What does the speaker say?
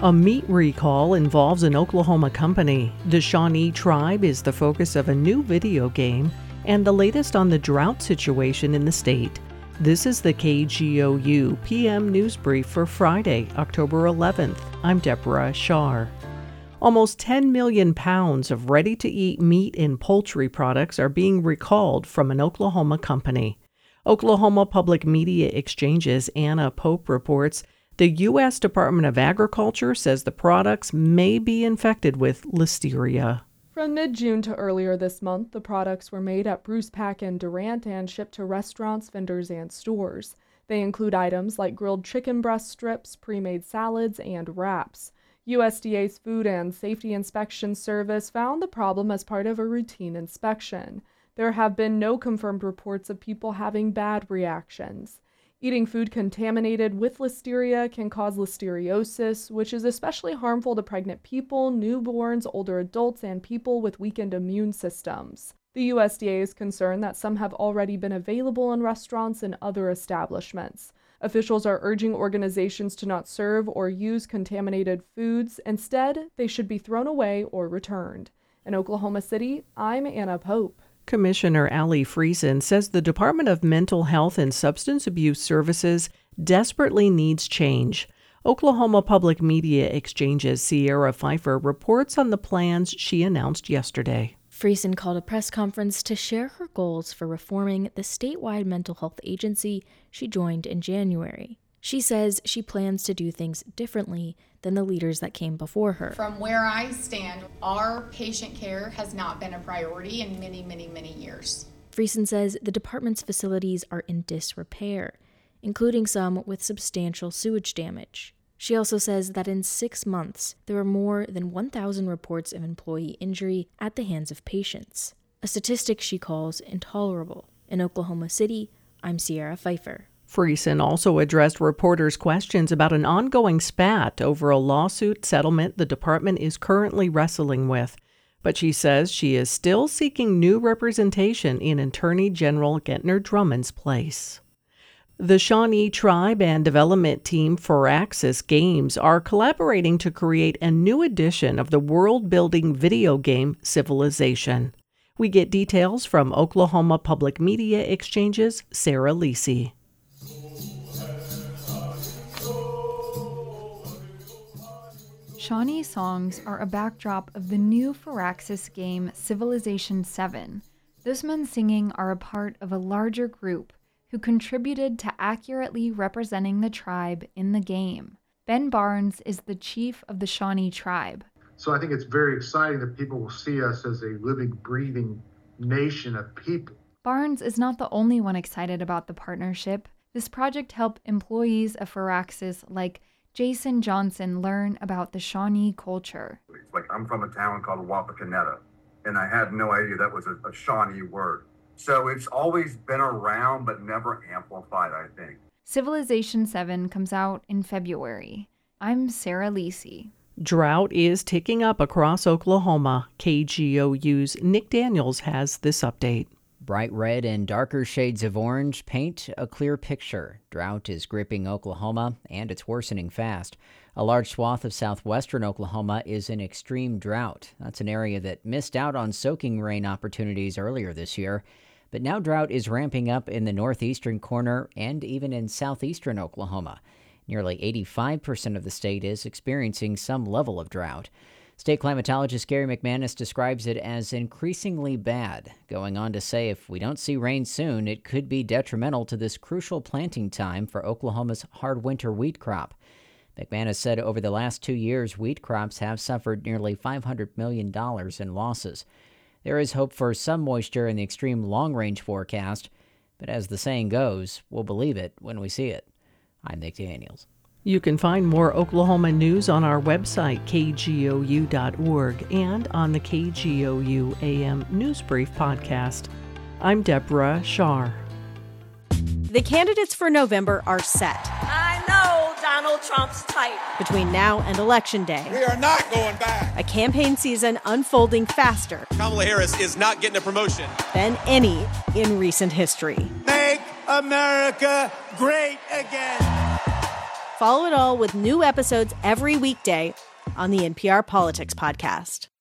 A meat recall involves an Oklahoma company. The Shawnee tribe is the focus of a new video game and the latest on the drought situation in the state. This is the KGOU PM News Brief for Friday, October 11th. I'm Deborah Shar. Almost 10 million pounds of ready-to-eat meat and poultry products are being recalled from an Oklahoma company. Oklahoma Public Media Exchange's Anna Pope reports the U.S. Department of Agriculture says the products may be infected with listeria. From mid-June to earlier this month, the products were made at Bruce Pack in Durant and shipped to restaurants, vendors, and stores. They include items like grilled chicken breast strips, pre-made salads, and wraps. USDA's Food and Safety Inspection Service found the problem as part of a routine inspection. There have been no confirmed reports of people having bad reactions. Eating food contaminated with listeria can cause listeriosis, which is especially harmful to pregnant people, newborns, older adults, and people with weakened immune systems. The USDA is concerned that some have already been available in restaurants and other establishments. Officials are urging organizations to not serve or use contaminated foods. Instead, they should be thrown away or returned. In Oklahoma City, I'm Anna Pope. Commissioner Allie Friesen says the Department of Mental Health and Substance Abuse Services desperately needs change. Oklahoma Public Media Exchange's Sierra Pfeiffer reports on the plans she announced yesterday. Friesen called a press conference to share her goals for reforming the statewide mental health agency she joined in January. She says she plans to do things differently than the leaders that came before her. From where I stand, our patient care has not been a priority in many, many, many years. Friesen says the department's facilities are in disrepair, including some with substantial sewage damage. She also says that in 6 months, there were more than 1,000 reports of employee injury at the hands of patients, a statistic she calls intolerable. In Oklahoma City, I'm Sierra Pfeiffer. Friesen also addressed reporters' questions about an ongoing spat over a lawsuit settlement the department is currently wrestling with. But she says she is still seeking new representation in Attorney General Gentner Drummond's place. The Shawnee Tribe and development team Firaxis Games are collaborating to create a new edition of the world-building video game Civilization. We get details from Oklahoma Public Media Exchange's Sarah Lisi. Shawnee songs are a backdrop of the new Firaxis game Civilization 7. Those men singing are a part of a larger group who contributed to accurately representing the tribe in the game. Ben Barnes is the chief of the Shawnee tribe. So I think it's very exciting that people will see us as a living, breathing nation of people. Barnes is not the only one excited about the partnership. This project helped employees of Firaxis like Jason Johnson learn about the Shawnee culture. Like, I'm from a town called Wapakoneta, and I had no idea that was a Shawnee word. So it's always been around, but never amplified, I think. Civilization 7 comes out in February. I'm Sarah Lisi. Drought is ticking up across Oklahoma. KGOU's Nick Daniels has this update. Bright red and darker shades of orange paint a clear picture. Drought is gripping Oklahoma, and it's worsening fast. A large swath of southwestern Oklahoma is in extreme drought. That's an area that missed out on soaking rain opportunities earlier this year. But now drought is ramping up in the northeastern corner and even in southeastern Oklahoma. Nearly 85% of the state is experiencing some level of drought. State climatologist Gary McManus describes it as increasingly bad, going on to say if we don't see rain soon, it could be detrimental to this crucial planting time for Oklahoma's hard winter wheat crop. McManus said over the last 2 years, wheat crops have suffered nearly $500 million in losses. There is hope for some moisture in the extreme long-range forecast, but as the saying goes, we'll believe it when we see it. I'm Nick Daniels. You can find more Oklahoma news on our website, kgou.org, and on the KGOU AM News Brief podcast. I'm Deborah Shar. The candidates for November are set. I know Donald Trump's type. Between now and Election Day, we are not going back. A campaign season unfolding faster. Kamala Harris is not getting a promotion than any in recent history. Make America great again. Follow it all with new episodes every weekday on the NPR Politics Podcast.